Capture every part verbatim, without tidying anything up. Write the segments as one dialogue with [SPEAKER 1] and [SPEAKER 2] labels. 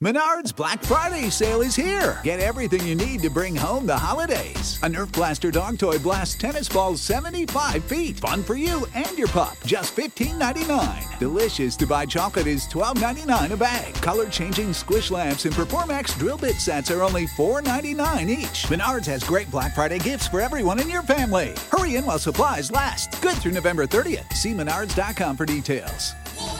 [SPEAKER 1] Menards Black Friday sale is here. Get everything you need to bring home the holidays. A Nerf Blaster dog toy blasts tennis balls seventy-five feet. Fun for you and your pup. Just fifteen ninety-nine. Delicious to buy chocolate is twelve ninety-nine a bag. Color-changing squish lamps and Performax drill bit sets are only four ninety-nine each. Menards has great Black Friday gifts for everyone in your family. Hurry in while supplies last. Good through November thirtieth. See menards dot com for details.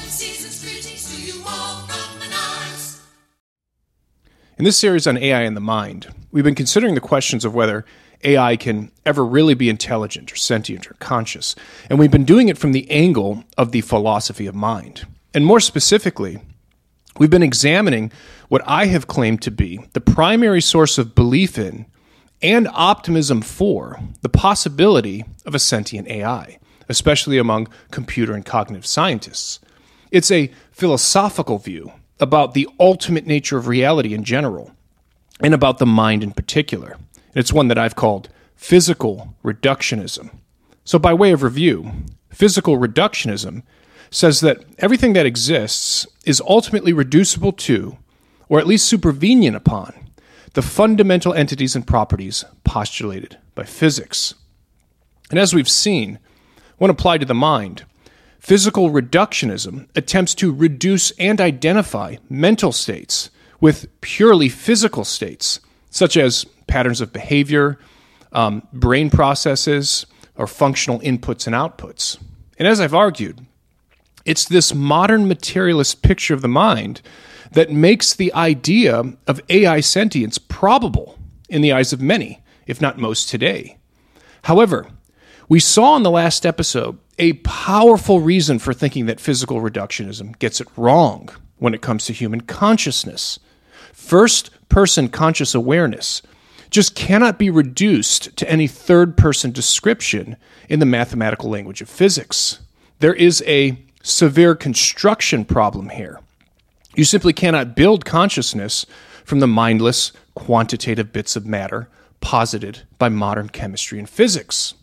[SPEAKER 2] In this series on A I and the mind, we've been considering the questions of whether A I can ever really be intelligent or sentient or conscious, and we've been doing it from the angle of the philosophy of mind. And more specifically, we've been examining what I have claimed to be the primary source of belief in and optimism for the possibility of a sentient A I, especially among computer and cognitive scientists. It's a philosophical view about the ultimate nature of reality in general, and about the mind in particular. And it's one that I've called physical reductionism. So by way of review, physical reductionism says that everything that exists is ultimately reducible to, or at least supervenient upon, the fundamental entities and properties postulated by physics. And as we've seen, when applied to the mind, physical reductionism attempts to reduce and identify mental states with purely physical states, such as patterns of behavior, um, brain processes, or functional inputs and outputs. And as I've argued, it's this modern materialist picture of the mind that makes the idea of A I sentience probable in the eyes of many, if not most today. However, we saw in the last episode a powerful reason for thinking that physical reductionism gets it wrong when it comes to human consciousness. First-person conscious awareness just cannot be reduced to any third-person description in the mathematical language of physics. There is a severe construction problem here. You simply cannot build consciousness from the mindless, quantitative bits of matter posited by modern chemistry and physics.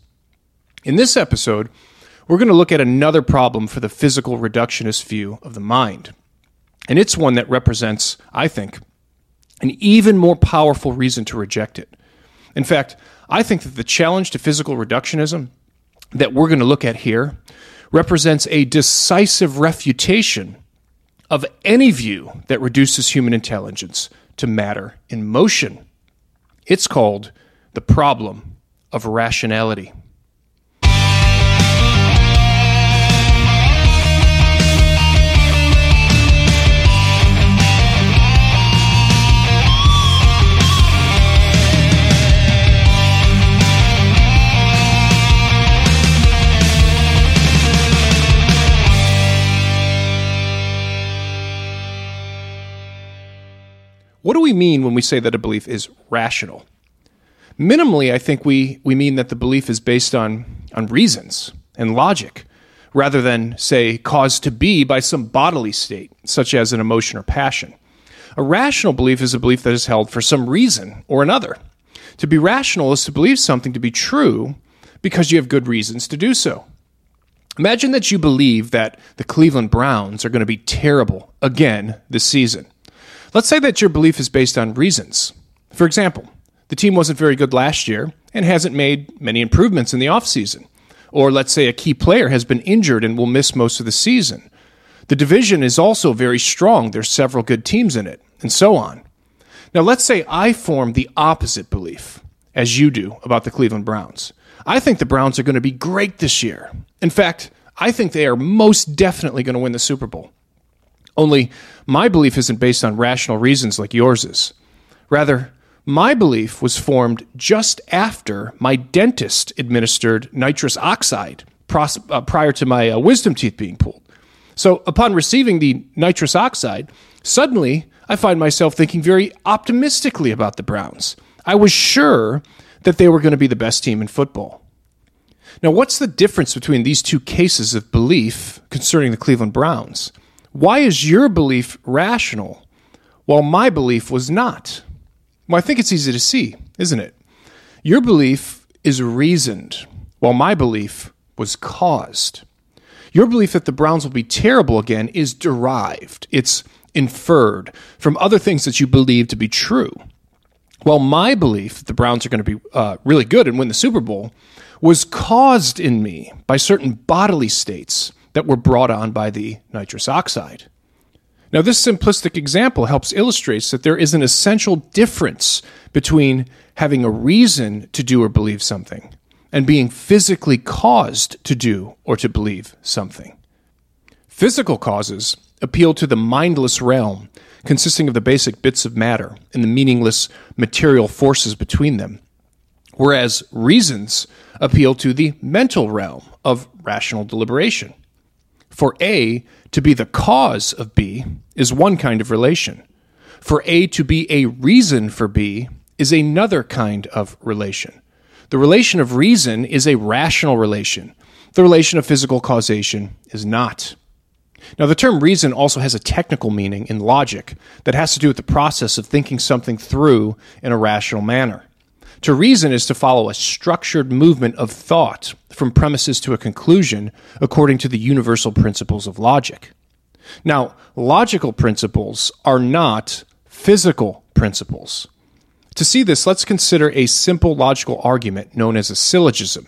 [SPEAKER 2] In this episode, we're going to look at another problem for the physical reductionist view of the mind. And it's one that represents, I think, an even more powerful reason to reject it. In fact, I think that the challenge to physical reductionism that we're going to look at here represents a decisive refutation of any view that reduces human intelligence to matter in motion. It's called the problem of rationality. What do we mean when we say that a belief is rational? Minimally, I think we, we mean that the belief is based on, on reasons and logic, rather than, say, caused to be by some bodily state, such as an emotion or passion. A rational belief is a belief that is held for some reason or another. To be rational is to believe something to be true because you have good reasons to do so. Imagine that you believe that the Cleveland Browns are going to be terrible again this season. Let's say that your belief is based on reasons. For example, the team wasn't very good last year and hasn't made many improvements in the offseason. Or let's say a key player has been injured and will miss most of the season. The division is also very strong. There's several good teams in it, and so on. Now, let's say I form the opposite belief, as you do, about the Cleveland Browns. I think the Browns are going to be great this year. In fact, I think they are most definitely going to win the Super Bowl. Only my belief isn't based on rational reasons like yours is. Rather, my belief was formed just after my dentist administered nitrous oxide pros- uh, prior to my uh, wisdom teeth being pulled. So upon receiving the nitrous oxide, suddenly I find myself thinking very optimistically about the Browns. I was sure that they were going to be the best team in football. Now, what's the difference between these two cases of belief concerning the Cleveland Browns? Why is your belief rational while my belief was not? Well, I think it's easy to see, isn't it? Your belief is reasoned, while my belief was caused. Your belief that the Browns will be terrible again is derived. It's inferred from other things that you believe to be true. Well, my belief that the Browns are going to be uh, really good and win the Super Bowl was caused in me by certain bodily states that were brought on by the nitrous oxide. Now, this simplistic example helps illustrate that there is an essential difference between having a reason to do or believe something and being physically caused to do or to believe something. Physical causes appeal to the mindless realm, consisting of the basic bits of matter and the meaningless material forces between them, whereas reasons appeal to the mental realm of rational deliberation. For A to be the cause of B is one kind of relation. For A to be a reason for B is another kind of relation. The relation of reason is a rational relation. The relation of physical causation is not. Now, the term reason also has a technical meaning in logic that has to do with the process of thinking something through in a rational manner. To reason is to follow a structured movement of thought from premises to a conclusion according to the universal principles of logic. Now, logical principles are not physical principles. To see this, let's consider a simple logical argument known as a syllogism.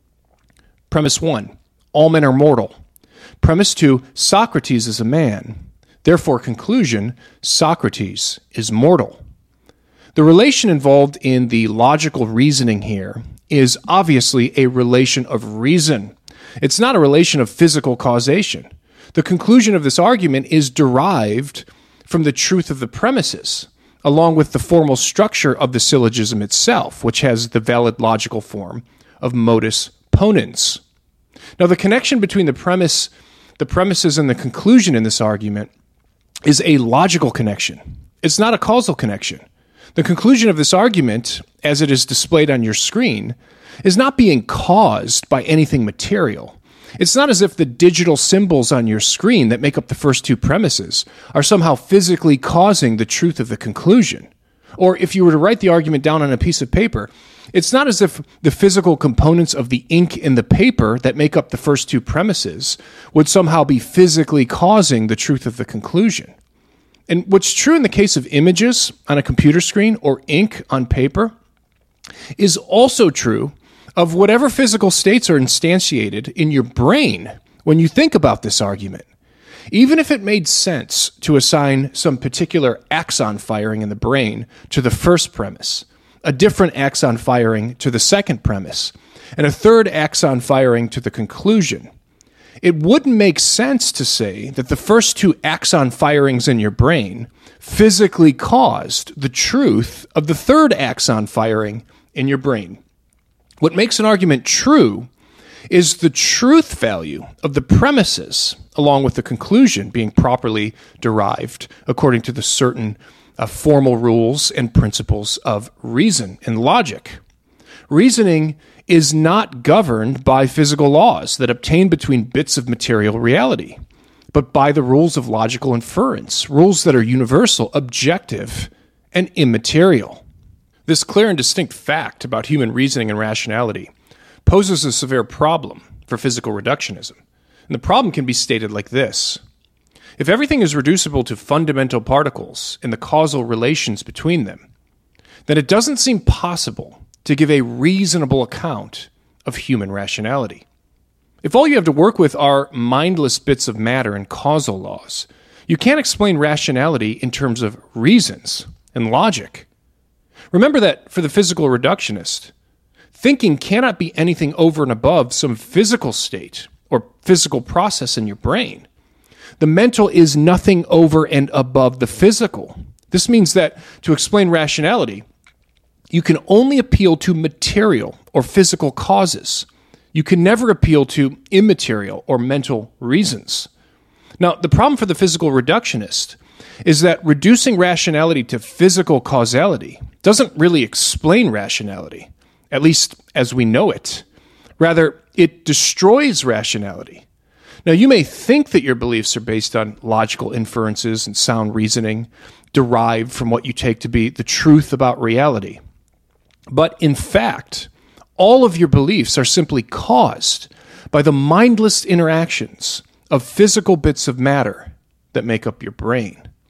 [SPEAKER 2] Premise one, all men are mortal. Premise two, Socrates is a man. Therefore, conclusion, Socrates is mortal. The relation involved in the logical reasoning here is obviously a relation of reason. It's not a relation of physical causation. The conclusion of this argument is derived from the truth of the premises, along with the formal structure of the syllogism itself, which has the valid logical form of modus ponens. Now, the connection between the premise, the premises and the conclusion in this argument is a logical connection. It's not a causal connection. The conclusion of this argument, as it is displayed on your screen, is not being caused by anything material. It's not as if the digital symbols on your screen that make up the first two premises are somehow physically causing the truth of the conclusion. Or if you were to write the argument down on a piece of paper, it's not as if the physical components of the ink in the paper that make up the first two premises would somehow be physically causing the truth of the conclusion. And what's true in the case of images on a computer screen or ink on paper is also true of whatever physical states are instantiated in your brain when you think about this argument. Even if it made sense to assign some particular axon firing in the brain to the first premise, a different axon firing to the second premise, and a third axon firing to the conclusion, it wouldn't make sense to say that the first two axon firings in your brain physically caused the truth of the third axon firing in your brain. What makes an argument true is the truth value of the premises, along with the conclusion being properly derived according to the certain uh, formal rules and principles of reason and logic. Reasoning is not governed by physical laws that obtain between bits of material reality, but by the rules of logical inference, rules that are universal, objective, and immaterial. This clear and distinct fact about human reasoning and rationality poses a severe problem for physical reductionism. And the problem can be stated like this. If everything is reducible to fundamental particles and the causal relations between them, then it doesn't seem possible to give a reasonable account of human rationality. If all you have to work with are mindless bits of matter and causal laws, you can't explain rationality in terms of reasons and logic. Remember that for the physical reductionist, thinking cannot be anything over and above some physical state or physical process in your brain. The mental is nothing over and above the physical. This means that to explain rationality, you can only appeal to material or physical causes. You can never appeal to immaterial or mental reasons. Now, the problem for the physical reductionist is that reducing rationality to physical causality doesn't really explain rationality, at least as we know it. Rather, it destroys rationality. Now, you may think that your beliefs are based on logical inferences and sound reasoning derived from what you take to be the truth about reality. But in fact, all of your beliefs are simply caused by the mindless interactions of physical bits of matter that make up your brain.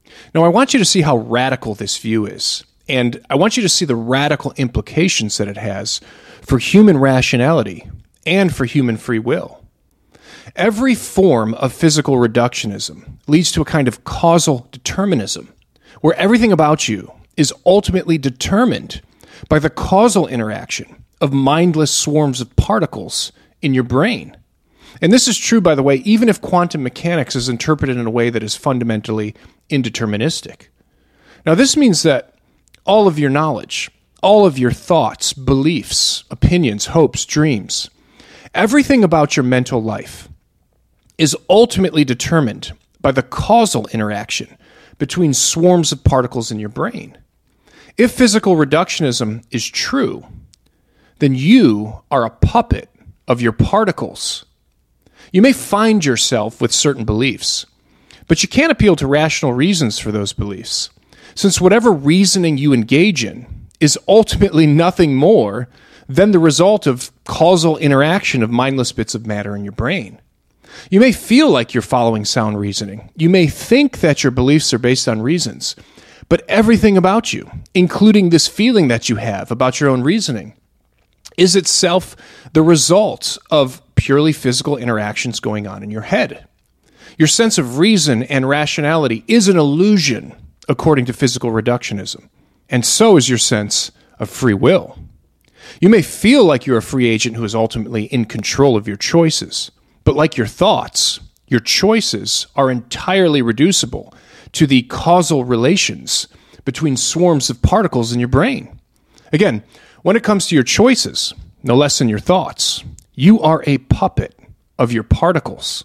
[SPEAKER 2] Now, I want you to see how radical this view is, and I want you to see the radical implications that it has for human rationality and for human free will. Every form of physical reductionism leads to a kind of causal determinism, where everything about you is ultimately determined by the causal interaction of mindless swarms of particles in your brain. And this is true, by the way, even if quantum mechanics is interpreted in a way that is fundamentally indeterministic. Now, this means that all of your knowledge, all of your thoughts, beliefs, opinions, hopes, dreams, everything about your mental life is ultimately determined by the causal interaction between swarms of particles in your brain. If physical reductionism is true, then you are a puppet of your particles. You may find yourself with certain beliefs, but you can't appeal to rational reasons for those beliefs, since whatever reasoning you engage in is ultimately nothing more than the result of causal interaction of mindless bits of matter in your brain. You may feel like you're following sound reasoning. You may think that your beliefs are based on reasons, but everything about you, including this feeling that you have about your own reasoning, is itself the result of purely physical interactions going on in your head. Your sense of reason and rationality is an illusion, according to physical reductionism, and so is your sense of free will. You may feel like you're a free agent who is ultimately in control of your choices, but like your thoughts, your choices are entirely reducible to the causal relations between swarms of particles in your brain. Again, when it comes to your choices, no less than your thoughts, you are a puppet of your particles.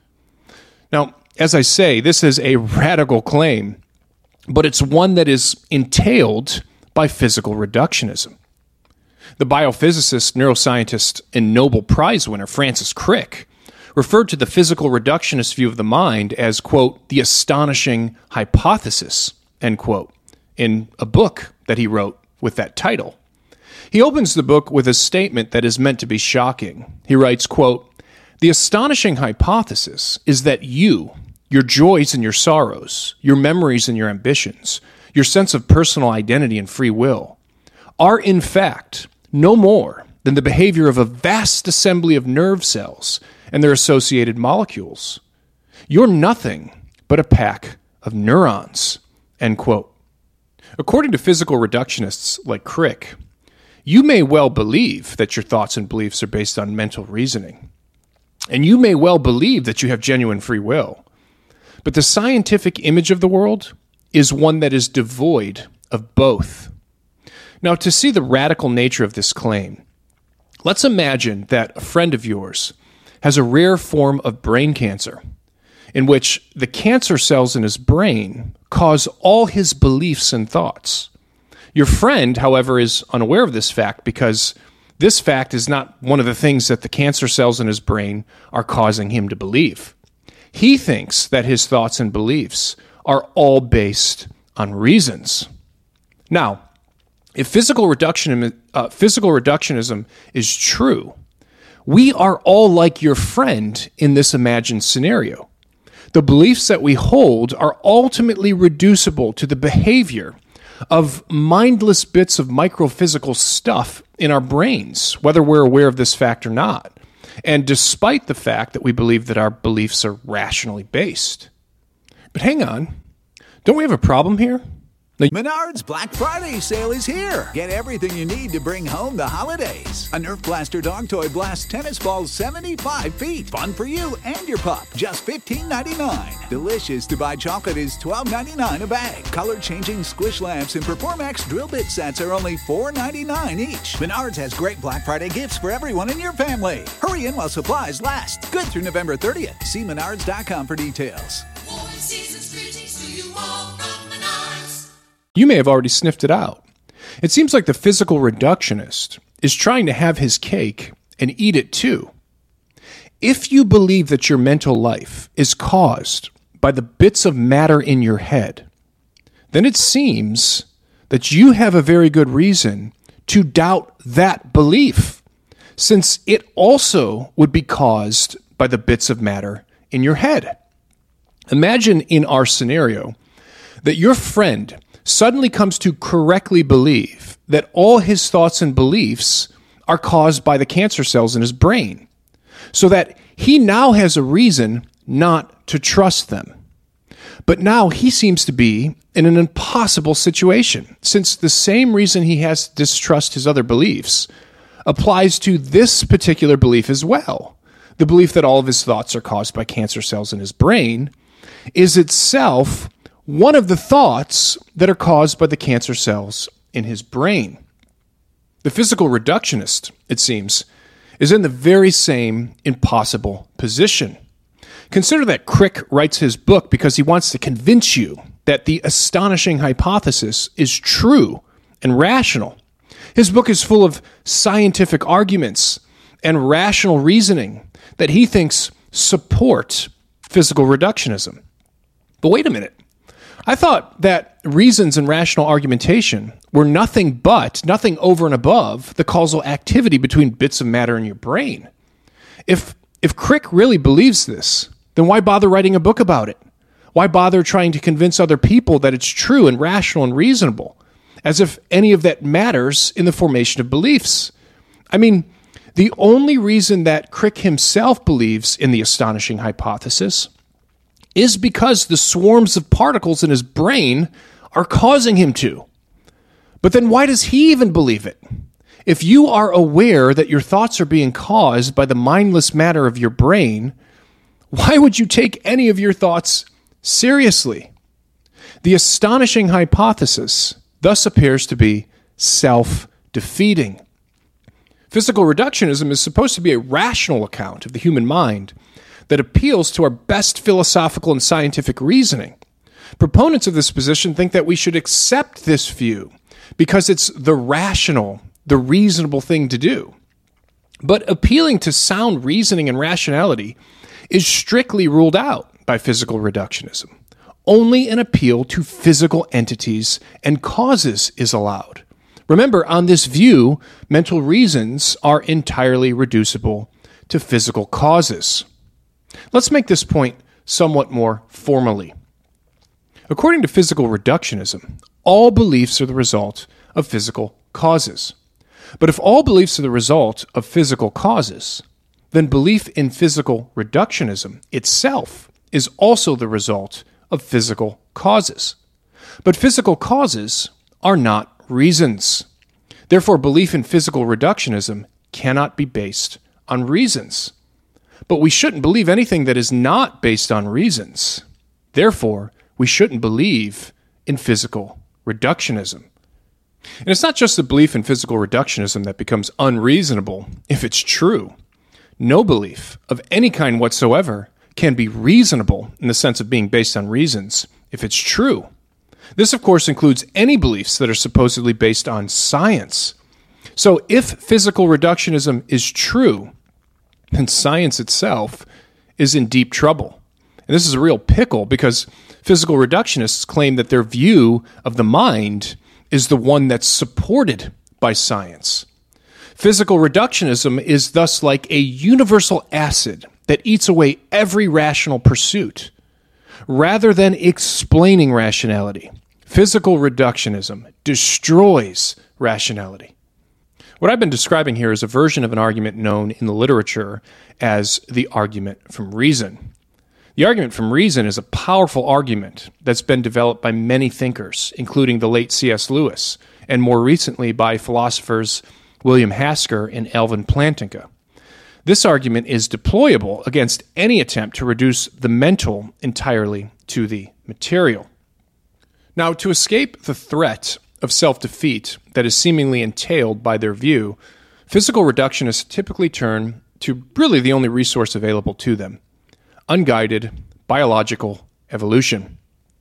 [SPEAKER 2] Now, as I say, this is a radical claim, but it's one that is entailed by physical reductionism. The biophysicist, neuroscientist, and Nobel Prize winner Francis Crick referred to the physical reductionist view of the mind as, quote, the astonishing hypothesis, end quote, in a book that he wrote with that title. He opens the book with a statement that is meant to be shocking. He writes, quote, the astonishing hypothesis is that you, your joys and your sorrows, your memories and your ambitions, your sense of personal identity and free will, are in fact no more than the behavior of a vast assembly of nerve cells and their associated molecules. You're nothing but a pack of neurons, end quote. According to physical reductionists like Crick, you may well believe that your thoughts and beliefs are based on mental reasoning, and you may well believe that you have genuine free will, but the scientific image of the world is one that is devoid of both. Now, to see the radical nature of this claim, let's imagine that a friend of yours has a rare form of brain cancer in which the cancer cells in his brain cause all his beliefs and thoughts. Your friend, however, is unaware of this fact because this fact is not one of the things that the cancer cells in his brain are causing him to believe. He thinks that his thoughts and beliefs are all based on reasons. Now, if physical reduction, uh, physical reductionism is true, we are all like your friend in this imagined scenario. The beliefs that we hold are ultimately reducible to the behavior of mindless bits of microphysical stuff in our brains, whether we're aware of this fact or not, and despite the fact that we believe that our beliefs are rationally based. But hang on, don't we have a problem here?
[SPEAKER 1] Menards Black Friday sale is here. Get everything you need to bring home the holidays. A Nerf Blaster Dog Toy blasts tennis balls seventy-five feet. Fun for you and your pup. Just fifteen ninety-nine. Delicious to buy chocolate is twelve ninety-nine a bag. Color-changing squish lamps and Performax drill bit sets are only four ninety-nine each. Menards has great Black Friday gifts for everyone in your family. Hurry in while supplies last. Good through November thirtieth. See menards dot com for details.
[SPEAKER 3] Warm season's greetings to you all from Menards.
[SPEAKER 2] You may have already sniffed it out. It seems like the physical reductionist is trying to have his cake and eat it too. If you believe that your mental life is caused by the bits of matter in your head, then it seems that you have a very good reason to doubt that belief, since it also would be caused by the bits of matter in your head. Imagine in our scenario that your friend suddenly comes to correctly believe that all his thoughts and beliefs are caused by the cancer cells in his brain, so that he now has a reason not to trust them. But now he seems to be in an impossible situation, since the same reason he has to distrust his other beliefs applies to this particular belief as well. The belief that all of his thoughts are caused by cancer cells in his brain is itself one of the thoughts that are caused by the cancer cells in his brain. The physical reductionist, it seems, is in the very same impossible position. Consider that Crick writes his book because he wants to convince you that the astonishing hypothesis is true and rational. His book is full of scientific arguments and rational reasoning that he thinks support physical reductionism. But wait a minute. I thought that reasons and rational argumentation were nothing but, nothing over and above, the causal activity between bits of matter in your brain. If if Crick really believes this, then why bother writing a book about it? Why bother trying to convince other people that it's true and rational and reasonable, as if any of that matters in the formation of beliefs? I mean, the only reason that Crick himself believes in the astonishing hypothesis is because the swarms of particles in his brain are causing him to. But then why does he even believe it? If you are aware that your thoughts are being caused by the mindless matter of your brain, why would you take any of your thoughts seriously? The astonishing hypothesis thus appears to be self-defeating. Physical reductionism is supposed to be a rational account of the human mind that appeals to our best philosophical and scientific reasoning. Proponents of this position think that we should accept this view because it's the rational, the reasonable thing to do. But appealing to sound reasoning and rationality is strictly ruled out by physical reductionism. Only an appeal to physical entities and causes is allowed. Remember, on this view, mental reasons are entirely reducible to physical causes. Let's make this point somewhat more formally. According to physical reductionism, all beliefs are the result of physical causes. But if all beliefs are the result of physical causes, then belief in physical reductionism itself is also the result of physical causes. But physical causes are not reasons. Therefore, belief in physical reductionism cannot be based on reasons. But we shouldn't believe anything that is not based on reasons. Therefore, we shouldn't believe in physical reductionism. And it's not just the belief in physical reductionism that becomes unreasonable if it's true. No belief of any kind whatsoever can be reasonable in the sense of being based on reasons if it's true. This, of course, includes any beliefs that are supposedly based on science. So if physical reductionism is true, then science itself is in deep trouble. And this is a real pickle because physical reductionists claim that their view of the mind is the one that's supported by science. Physical reductionism is thus like a universal acid that eats away every rational pursuit. Rather than explaining rationality, physical reductionism destroys rationality. What I've been describing here is a version of an argument known in the literature as the argument from reason. The argument from reason is a powerful argument that's been developed by many thinkers, including the late C S Lewis, and more recently by philosophers William Hasker and Alvin Plantinga. This argument is deployable against any attempt to reduce the mental entirely to the material. Now, to escape the threat of self-defeat that is seemingly entailed by their view, physical reductionists typically turn to really the only resource available to them: unguided biological evolution.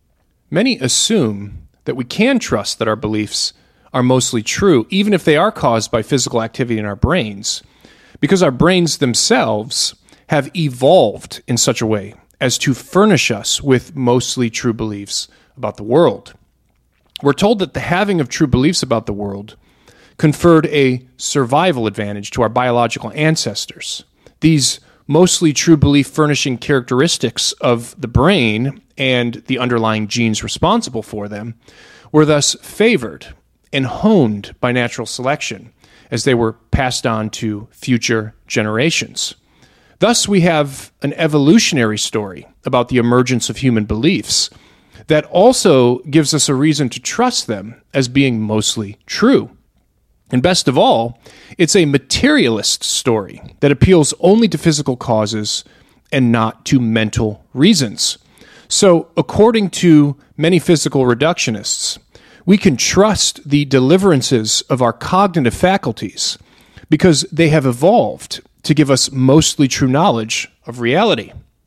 [SPEAKER 2] Many assume that we can trust that our beliefs are mostly true, even if they are caused by physical activity in our brains, because our brains themselves have evolved in such a way as to furnish us with mostly true beliefs about the world. We're told that the having of true beliefs about the world conferred a survival advantage to our biological ancestors. These mostly true belief furnishing characteristics of the brain and the underlying genes responsible for them were thus favored and honed by natural selection as they were passed on to future generations. Thus, we have an evolutionary story about the emergence of human beliefs that also gives us a reason to trust them as being mostly true. And best of all, it's a materialist story that appeals only to physical causes and not to mental reasons. So, according to many physical reductionists, we can trust the deliverances of our cognitive faculties because they have evolved to give us mostly true knowledge of reality.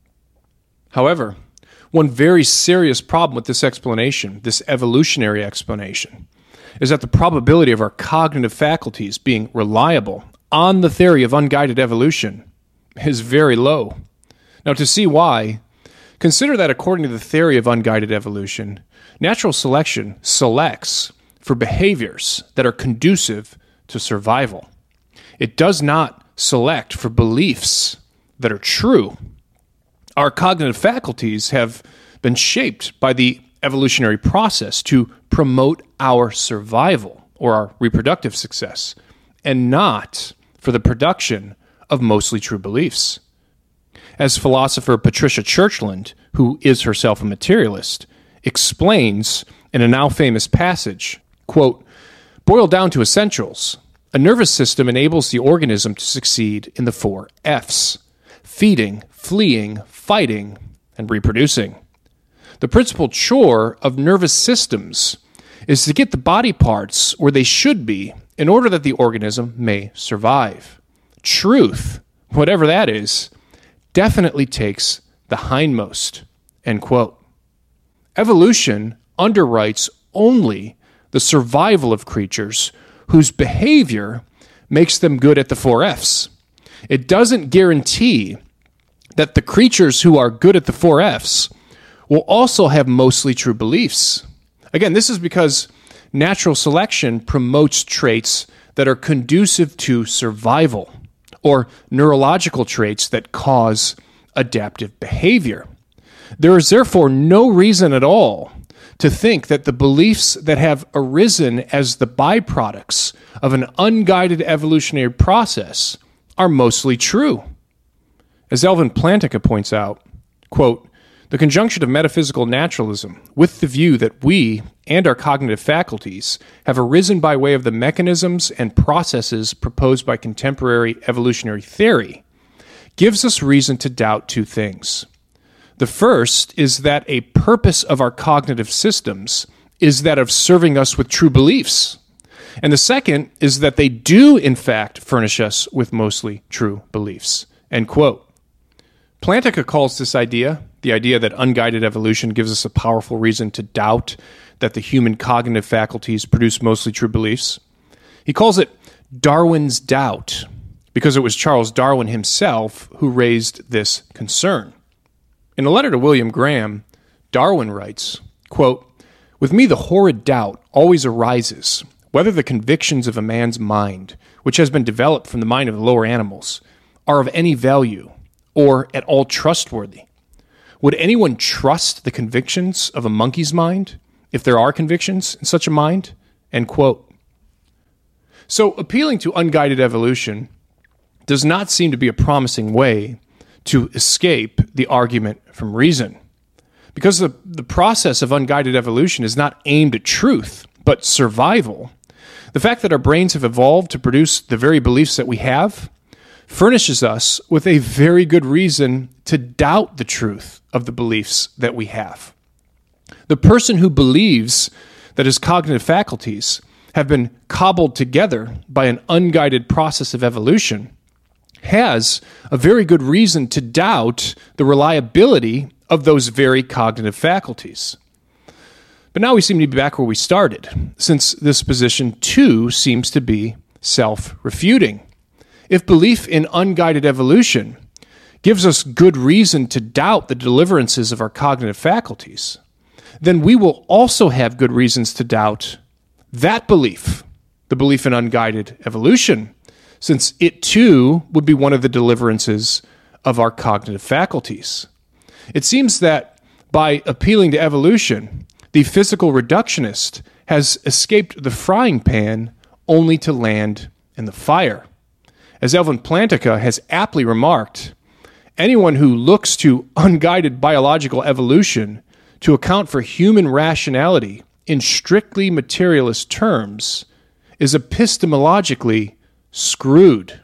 [SPEAKER 2] However, one very serious problem with this explanation, this evolutionary explanation, is that the probability of our cognitive faculties being reliable on the theory of unguided evolution is very low. Now, to see why, consider that according to the theory of unguided evolution, natural selection selects for behaviors that are conducive to survival. It does not select for beliefs that are true. Our cognitive faculties have been shaped by the evolutionary process to promote our survival or our reproductive success, and not for the production of mostly true beliefs. As philosopher Patricia Churchland, who is herself a materialist, explains in a now famous passage, quote, "Boiled down to essentials, a nervous system enables the organism to succeed in the four F's: feeding, fleeing, fighting, and reproducing. The principal chore of nervous systems is to get the body parts where they should be in order that the organism may survive. Truth, whatever that is, definitely takes the hindmost." End quote. Evolution underwrites only the survival of creatures whose behavior makes them good at the four F's. It doesn't guarantee that the creatures who are good at the four F's will also have mostly true beliefs. Again, this is because natural selection promotes traits that are conducive to survival, or neurological traits that cause adaptive behavior. There is therefore no reason at all to think that the beliefs that have arisen as the byproducts of an unguided evolutionary process are mostly true. As Alvin Plantinga points out, quote, "The conjunction of metaphysical naturalism with the view that we and our cognitive faculties have arisen by way of the mechanisms and processes proposed by contemporary evolutionary theory gives us reason to doubt two things. The first is that a purpose of our cognitive systems is that of serving us with true beliefs. And the second is that they do, in fact, furnish us with mostly true beliefs." End quote. Plantinga calls this idea, the idea that unguided evolution gives us a powerful reason to doubt that the human cognitive faculties produce mostly true beliefs. He calls it Darwin's doubt, because it was Charles Darwin himself who raised this concern. In a letter to William Graham, Darwin writes, quote, "With me the horrid doubt always arises whether the convictions of a man's mind, which has been developed from the mind of the lower animals, are of any value or at all trustworthy. Would anyone trust the convictions of a monkey's mind, if there are convictions in such a mind?" End quote. So appealing to unguided evolution does not seem to be a promising way to escape the argument from reason. Because the, the process of unguided evolution is not aimed at truth, but survival. The fact that our brains have evolved to produce the very beliefs that we have furnishes us with a very good reason to doubt the truth of the beliefs that we have. The person who believes that his cognitive faculties have been cobbled together by an unguided process of evolution has a very good reason to doubt the reliability of those very cognitive faculties. But now we seem to be back where we started, since this position too seems to be self-refuting. If belief in unguided evolution gives us good reason to doubt the deliverances of our cognitive faculties, then we will also have good reasons to doubt that belief, the belief in unguided evolution, since it too would be one of the deliverances of our cognitive faculties. It seems that by appealing to evolution, the physical reductionist has escaped the frying pan only to land in the fire. As Elvin Plantinga has aptly remarked, anyone who looks to unguided biological evolution to account for human rationality in strictly materialist terms is epistemologically screwed.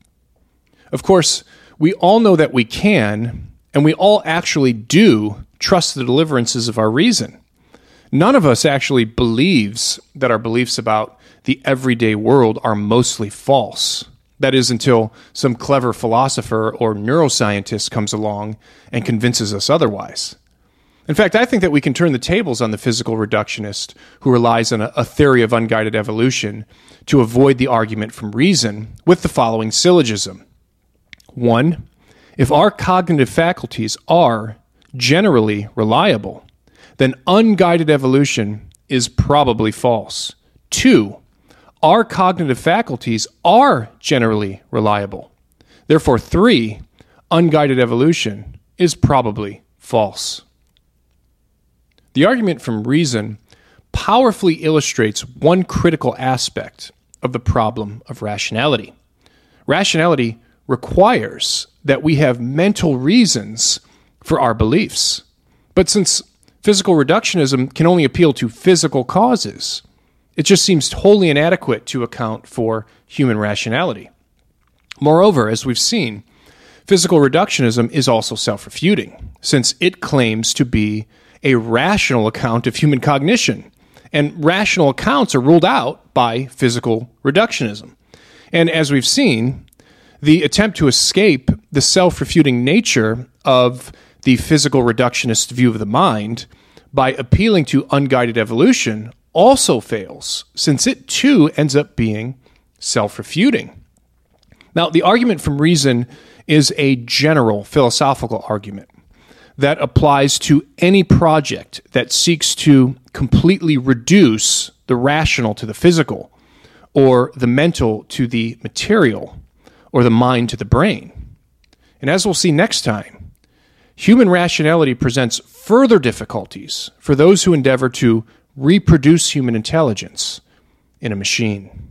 [SPEAKER 2] Of course, we all know that we can, and we all actually do, trust the deliverances of our reason. None of us actually believes that our beliefs about the everyday world are mostly false. That is, until some clever philosopher or neuroscientist comes along and convinces us otherwise. In fact, I think that we can turn the tables on the physical reductionist who relies on a, a theory of unguided evolution to avoid the argument from reason with the following syllogism. One, if our cognitive faculties are generally reliable, then unguided evolution is probably false. Two, our cognitive faculties are generally reliable. Therefore, three, unguided evolution is probably false. The argument from reason powerfully illustrates one critical aspect of the problem of rationality. Rationality requires that we have mental reasons for our beliefs. But since physical reductionism can only appeal to physical causes, it just seems wholly inadequate to account for human rationality. Moreover, as we've seen, physical reductionism is also self-refuting, since it claims to be a rational account of human cognition, and rational accounts are ruled out by physical reductionism. And as we've seen, the attempt to escape the self-refuting nature of the physical reductionist view of the mind by appealing to unguided evolution also fails, since it too ends up being self-refuting. Now, the argument from reason is a general philosophical argument that applies to any project that seeks to completely reduce the rational to the physical, or the mental to the material, or the mind to the brain. And as we'll see next time, human rationality presents further difficulties for those who endeavor to reproduce human intelligence in a machine.